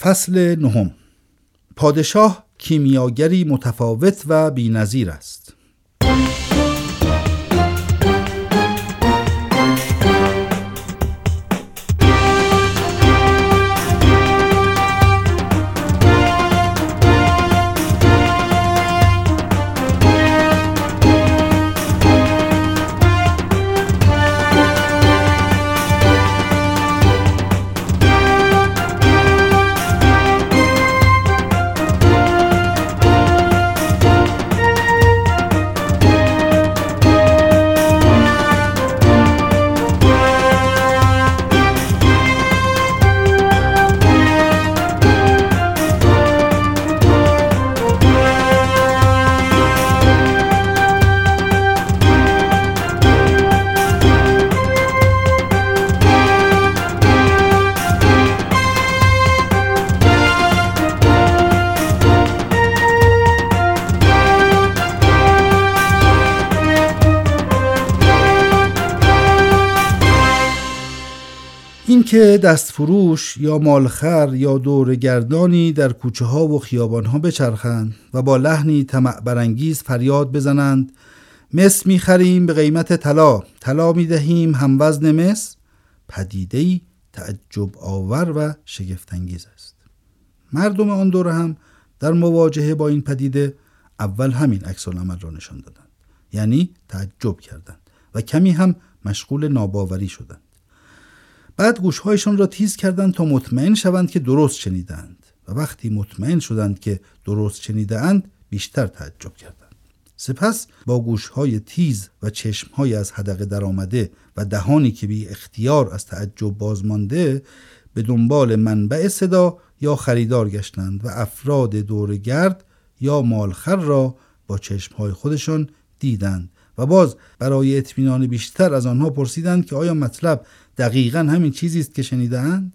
فصل 9. پادشاه کیمیاگری متفاوت و بی‌نظیر است. این که دستفروش یا مالخر یا دوره‌گردانی در کوچه ها و خیابان ها بچرخند و با لحنی طمع برانگیز فریاد بزنند مس می‌خریم به قیمت طلا، طلا می‌دهیم هموزن مس، پدیده‌ای تعجب آور و شگفت انگیز است. مردم آن دوره هم در مواجهه با این پدیده اول همین عکس العمل را نشان دادند، یعنی تعجب کردند و کمی هم مشغول ناباوری شدند. بعد گوشهایشان را تیز کردند تا مطمئن شوند که درست شنیدند و وقتی مطمئن شدند که درست شنیدند بیشتر تعجب کردند. سپس با گوشهای تیز و چشمهای از حدقه در آمده و دهانی که بی اختیار از تعجب بازمانده به دنبال منبع صدا یا خریدار گشتند و افراد دوره‌گرد یا مالخر را با چشمهای خودشان دیدند و باز برای اطمینان بیشتر از آنها پرسیدند که آیا مطلب دقیقاً همین چیزی است که شنیدند؟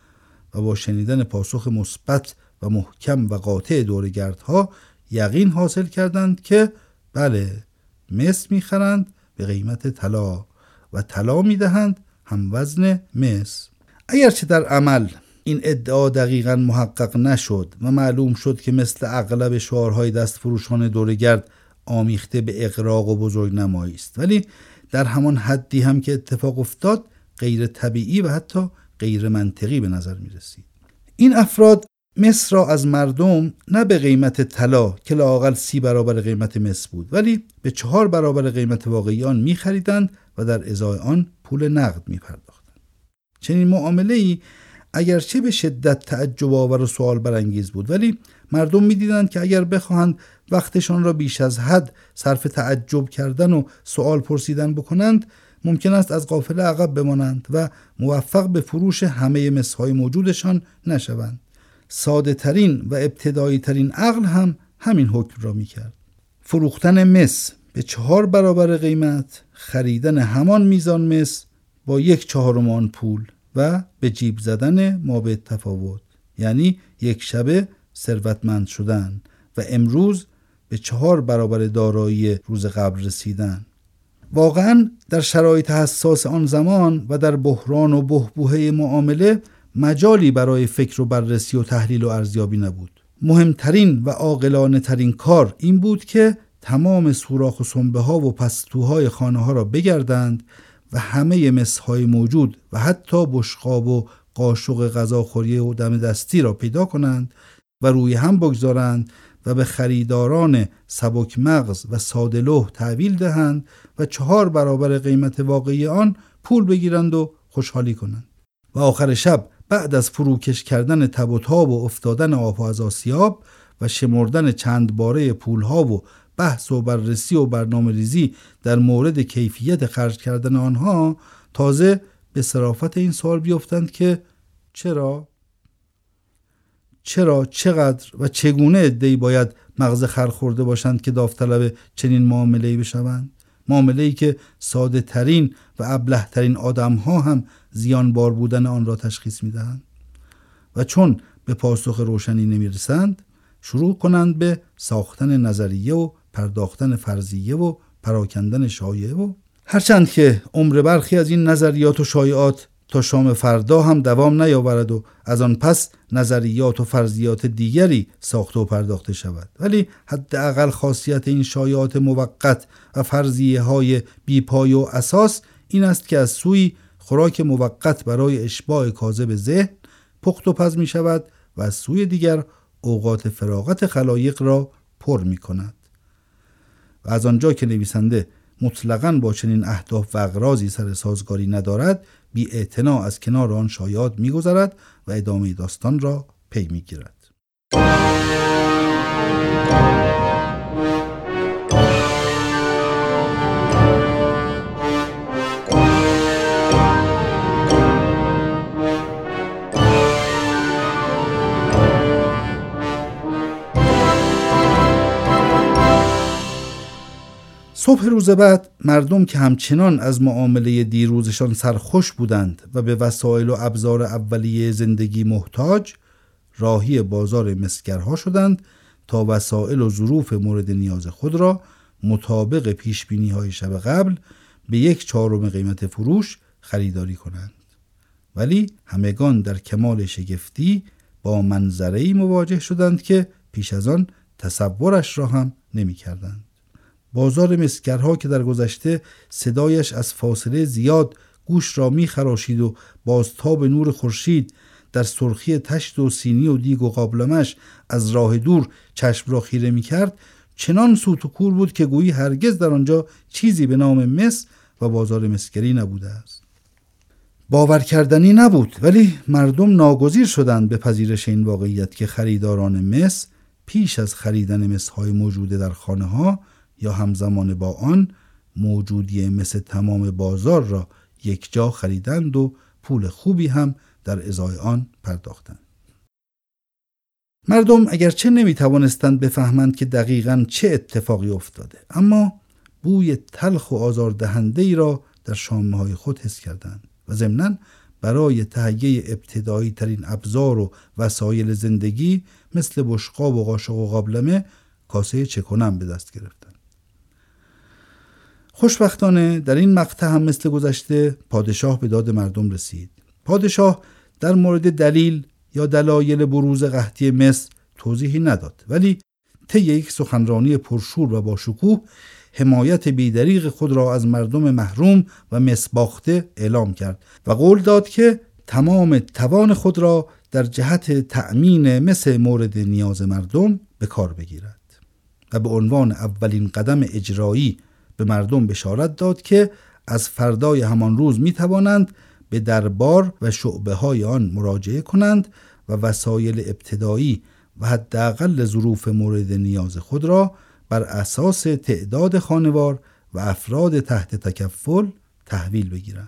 و با شنیدن پاسخ مثبت و محکم و قاطع دوره‌گردها یقین حاصل کردند که بله، مس می‌خرند به قیمت طلا و طلا می‌دهند هموزن مس. اگرچه در عمل این ادعا دقیقاً محقق نشد و معلوم شد که مثل اغلب شعارهای دستفروشان دوره‌گرد آمیخته به اغراق و بزرگنمایی است، ولی در همان حدی هم که اتفاق افتاد غیر طبیعی و حتی غیر منطقی به نظر می رسید. این افراد مس را از مردم نه به قیمت طلا که لااقل 30 برابر قیمت مس بود، ولی به 4 برابر قیمت واقعی آن می خریدند و در ازای آن پول نقد می پرداختند. چنین معامله‌ای اگرچه به شدت تعجب آور و سوال برانگیز بود، ولی مردم می دیدند که اگر بخواهند وقتشان را بیش از حد صرف تعجب کردن و سوال پرسیدن بکنند ممکن است از قافله عقب بمانند و موفق به فروش همه مسهای موجودشان نشوند. ساده ترین و ابتدایی ترین عقل هم همین حکم را می کرد. فروختن مس به 4 برابر قیمت، خریدن همان میزان مس با 1/4 آن پول و به جیب زدن مابعد تفاوت، یعنی یک شبه ثروتمند شدن و امروز به 4 برابر دارایی روز قبل رسیدن. واقعا در شرایط حساس آن زمان و در بحران و بحبوحه معامله مجالی برای فکر و بررسی و تحلیل و ارزیابی نبود. مهمترین و عاقلانه ترین کار این بود که تمام سوراخ و سنبه ها و پستوهای خانه ها را بگردند و همه مسهای موجود و حتی بشقاب و قاشق غذاخوری و دم دستی را پیدا کنند و روی هم بگذارند و به خریداران سبک مغز و ساده لوح تحویل دهند و 4 برابر قیمت واقعی آن پول بگیرند و خوشحالی کنند. و آخر شب بعد از فروکش کردن تب و تاب و افتادن آب از آسیاب و شمردن چند باره پولها و بحث و بررسی و برنامه ریزی در مورد کیفیت خرج کردن آنها، تازه به صرافت این سوال بیفتند که چرا، چقدر و چگونه عده‌ای باید مغز خر خورده باشند که داوطلب چنین معامله‌ای بشوند، معامله‌ای که ساده ترین و ابله ترین آدم‌ها هم زیانبار بودن آن را تشخیص می‌دهند و چون به پاسخ روشنی نمی‌رسند شروع کنند به ساختن نظریه و پرداختن فرضیه و پراکندن شایعه. و هرچند که عمر برخی از این نظریات و شایعات تا شام فردا هم دوام نیاورد و از آن پس نظریات و فرضیات دیگری ساخته و پرداخته شود. ولی حداقل خاصیت این شایعات موقت و فرضیه های بیپای و اساس این است که از سوی خوراک موقت برای اشباع کاذب ذهن پخت و پز می شود و از سوی دیگر اوقات فراغت خلایق را پر می کند. و از آنجا که نویسنده مطلقاً با چنین اهداف و اغراضی سر سازگاری ندارد، بی اعتنا از کنار آن شایعات می گذرد و ادامه داستان را پی می گیرد. صبح روز بعد مردم که همچنان از معامله دیروزشان سرخوش بودند و به وسایل و ابزار اولیه زندگی محتاج، راهی بازار مسگرها شدند تا وسایل و ظروف مورد نیاز خود را مطابق پیشبینی‌های شب قبل به 1/4 قیمت فروش خریداری کنند. ولی همگان در کمال شگفتی با منظره‌ای مواجه شدند که پیش از آن تصورش را هم نمی‌کردند. بازار مسگرها که در گذشته صدایش از فاصله زیاد گوش را می‌خراشید و بازتاب نور خورشید در سرخی تشت و سینی و دیگ و قابلمش از راه دور چشم را خیره می‌کرد، چنان سوت و کور بود که گویی هرگز در آنجا چیزی به نام مس و بازار مسگری نبوده است. باور کردنی نبود، ولی مردم ناگزیر شدند به پذیرش این واقعیت که خریداران مس پیش از خریدن مس‌های موجوده در خانه‌ها یا همزمان با آن موجودی مس تمام بازار را یک جا خریدند و پول خوبی هم در ازای آن پرداختند. مردم اگرچه نمیتوانستند بفهمند که دقیقاً چه اتفاقی افتاده، اما بوی تلخ و آزاردهنده‌ای را در شامه‌های خود حس کردند و ضمناً برای تهیه ابتدایی ترین ابزار و وسایل زندگی مثل بشقاب و قاشق و قابلمه کاسه چکنم به دست گرفتند. خوشبختانه در این مقطع هم مثل گذشته پادشاه به داد مردم رسید. پادشاه در مورد دلیل یا دلایل بروز قحطی مس توضیحی نداد، ولی طی یک سخنرانی پرشور و با شکوه حمایت بیدریغ خود را از مردم محروم و مس باخته اعلام کرد و قول داد که تمام توان خود را در جهت تأمین مس مورد نیاز مردم به کار بگیرد و به عنوان اولین قدم اجرایی به مردم بشارت داد که از فردای همان روز می توانند به دربار و شعبه های آن مراجعه کنند و وسایل ابتدایی و حداقل ظروف مورد نیاز خود را بر اساس تعداد خانوار و افراد تحت تکفل تحویل بگیرند.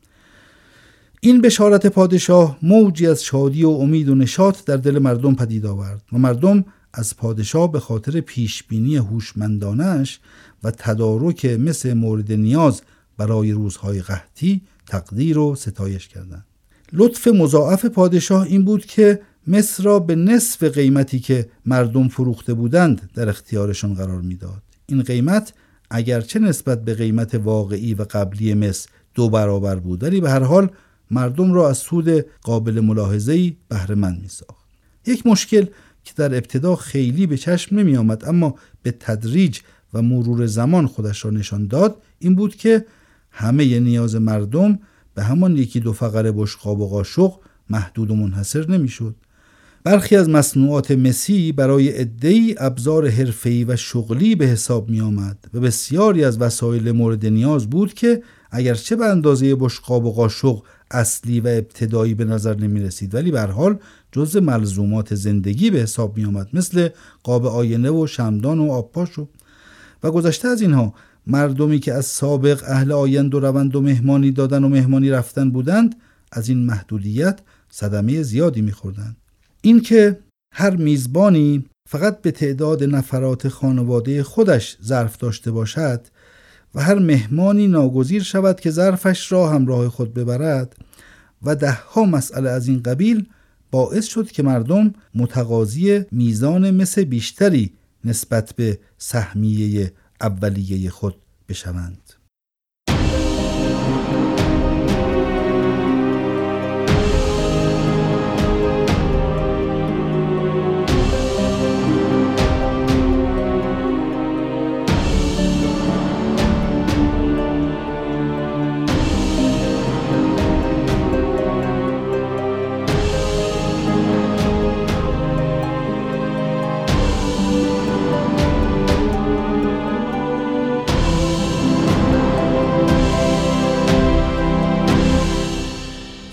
این بشارت پادشاه موجی از شادی و امید و نشاط در دل مردم پدید آورد و مردم از پادشاه به خاطر پیشبینی هوشمندانه‌اش و تدارک مس مورد نیاز برای روزهای قحطی تقدیر و ستایش کردند. لطف مضاعف پادشاه این بود که مس را به نصف قیمتی که مردم فروخته بودند در اختیارشان قرار میداد. این قیمت اگرچه نسبت به قیمت واقعی و قبلی مس 2 برابر بود، ولی به هر حال مردم را از سود قابل ملاحظه‌ای بهره مند می‌ساخت. یک مشکل که در ابتدا خیلی به چشم نمی آمد اما به تدریج و مرور زمان خودش را نشان داد این بود که همه نیاز مردم به همان 1-2 فقره بشقاب و قاشق محدود و منحصر نمی شد. برخی از مصنوعات مسی برای عده‌ای ابزار حرفه‌ای و شغلی به حساب می آمد و بسیاری از وسایل مورد نیاز بود که اگرچه به اندازه بشقاب و قاشق اصلی و ابتدایی به نظر نمی رسید، ولی به هر حال جزء ملزومات زندگی به حساب می آمد، مثل قاب آینه و شمعدان و آبپاشو. و گذشته از اینها مردمی که از سابق اهل آیند و روند و مهمانی دادن و مهمانی رفتن بودند از این محدودیت صدمه زیادی می خوردند. این که هر میزبانی فقط به تعداد نفرات خانواده خودش ظرف داشته باشد و هر مهمانی ناگزیر شود که ظرفش را همراه خود ببرد و 10 مسئله از این قبیل باعث شد که مردم متقاضی میزان مس بیشتری نسبت به سهمیه اولیه خود بشوند.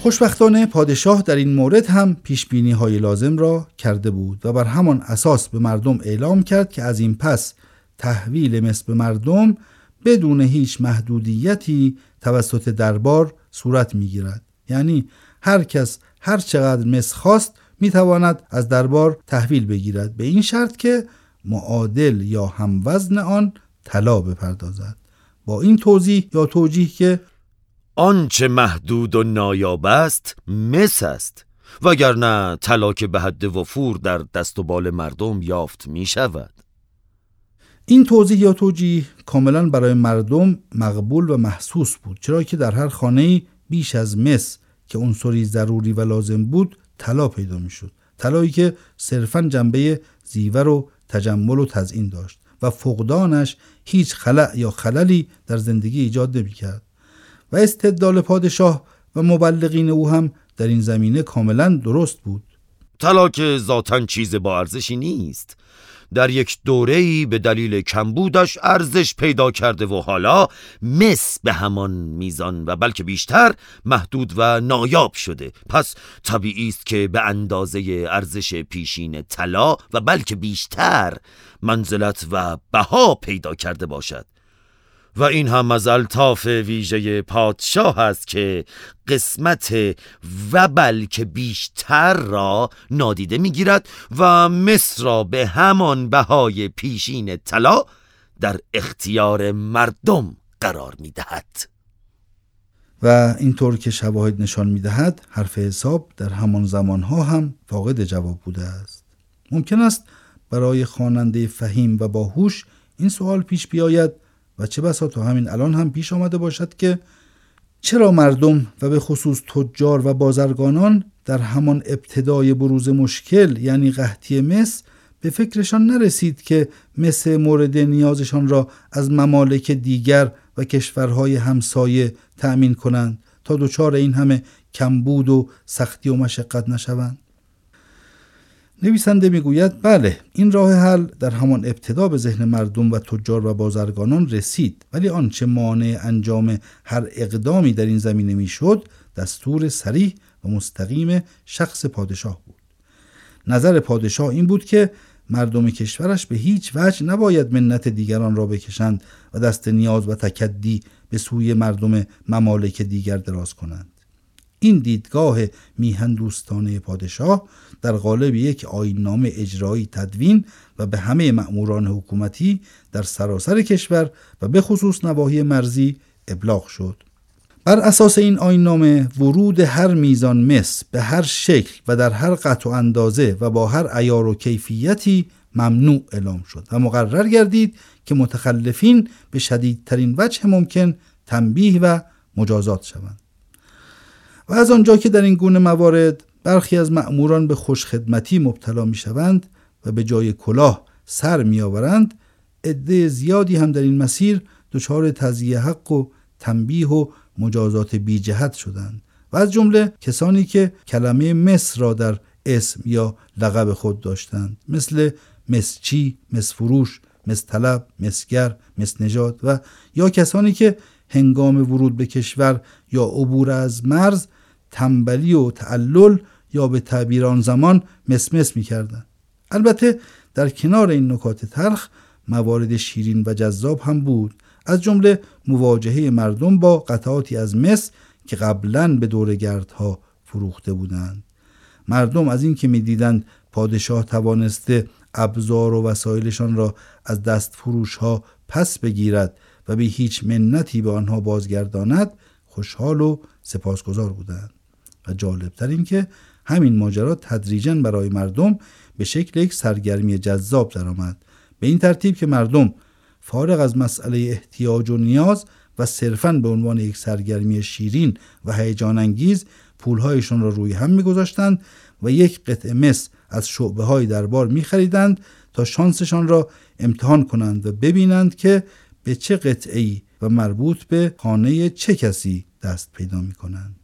خوشبختانه پادشاه در این مورد هم پیشبینی‌های لازم را کرده بود و بر همان اساس به مردم اعلام کرد که از این پس تحویل مس به مردم بدون هیچ محدودیتی توسط دربار صورت می‌گیرد. یعنی هر کس هر چقدر مس خواست می‌تواند از دربار تحویل بگیرد، به این شرط که معادل یا هموزن آن طلا بپردازد. با این توجیه که آنچه محدود و نایاب است مس است، وگرنه طلا که به حد وفور در دست و بال مردم یافت می شود. این توجیه کاملا برای مردم مقبول و محسوس بود، چرا که در هر خانه‌ای بیش از مس که عنصری ضروری و لازم بود طلا پیدا می شد. طلایی که صرفاً جنبه زیور و تجمل و تزیین داشت و فقدانش هیچ خلأ یا خللی در زندگی ایجاد نمی کرد. و استدلال پادشاه و مبلغین او هم در این زمینه کاملا درست بود. طلا که ذاتاً چیز با ارزشی نیست، در یک دوره‌ای به دلیل کمبودش ارزش پیدا کرده و حالا مس به همان میزان و بلکه بیشتر محدود و نایاب شده. پس طبیعی است که به اندازه ارزش پیشین طلا و بلکه بیشتر منزلت و بها پیدا کرده باشد. و این هم از الطاف ویژه پادشاه است که قسمت و بلکه بیشتر را نادیده میگیرد و مصر را به همان بهای پیشین طلا در اختیار مردم قرار میدهد. و اینطور که شواهد نشان میدهد حرف حساب در همان زمانها هم فاقد جواب بوده است. ممکن است برای خواننده فهیم و باهوش این سوال پیش بیاید و چه بسا تا همین الان هم پیش آمده باشد که چرا مردم و به خصوص تجار و بازرگانان در همان ابتدای بروز مشکل یعنی قحطی مس به فکرشان نرسید که مس مورد نیازشان را از ممالک دیگر و کشورهای همسایه تأمین کنند تا دچار این همه کمبود و سختی و مشقت نشوند. نویسنده میگوید بله، این راه حل در همان ابتدا به ذهن مردم و تجار و بازرگانان رسید، ولی آنچه مانع انجام هر اقدامی در این زمینه میشد دستور صریح و مستقیم شخص پادشاه بود. نظر پادشاه این بود که مردم کشورش به هیچ وجه نباید منت دیگران را بکشند و دست نیاز و تکدی به سوی مردم ممالک دیگر دراز کنند. این دیدگاه میهن دوستانه پادشاه در قالب یک آیین‌نامه اجرایی تدوین و به همه مأموران حکومتی در سراسر کشور و به خصوص نواحی مرزی ابلاغ شد. بر اساس این آیین‌نامه ورود هر میزان مس به هر شکل و در هر قطع و اندازه و با هر عیار و کیفیتی ممنوع اعلام شد و مقرر گردید که متخلفین به شدیدترین وجه ممکن تنبیه و مجازات شوند. و از آنجا که در این گونه موارد برخی از مأموران به خوشخدمتی مبتلا می شوند و به جای کلاه سر می آورند، عده زیادی هم در این مسیر دچار تضییع حق و تنبیه و مجازات بی جهت شدند و از جمله کسانی که کلمه مس را در اسم یا لقب خود داشتند، مثل مسچی، مسفروش، مسطلب، مسگر، مسنژاد و یا کسانی که هنگام ورود به کشور یا عبور از مرز تنبلی و تعلل یا به تعبیر آن زمان مسمس می‌کردند. البته در کنار این نکات تلخ موارد شیرین و جذاب هم بود، از جمله مواجهه مردم با قطعاتی از مس که قبلاً به دوره‌گردها فروخته بودند. مردم از این که می‌دیدند پادشاه توانسته ابزار و وسایلشان را از دست فروش‌ها پس بگیرد و به هیچ منتی به آنها بازگرداند خوشحال و سپاسگزار بودند. و جالبتر این که همین ماجرا تدریجاً برای مردم به شکل یک سرگرمی جذاب درآمد، به این ترتیب که مردم فارغ از مسئله احتیاج و نیاز و صرفاً به عنوان یک سرگرمی شیرین و هیجان انگیز پولهایشان را روی هم می‌گذاشتند و یک قطعه مس از شعبه‌های دربار می‌خریدند تا شانسشان را امتحان کنند و ببینند که به چه قطعه‌ای و مربوط به خانه چه کسی دست پیدا می‌کنند.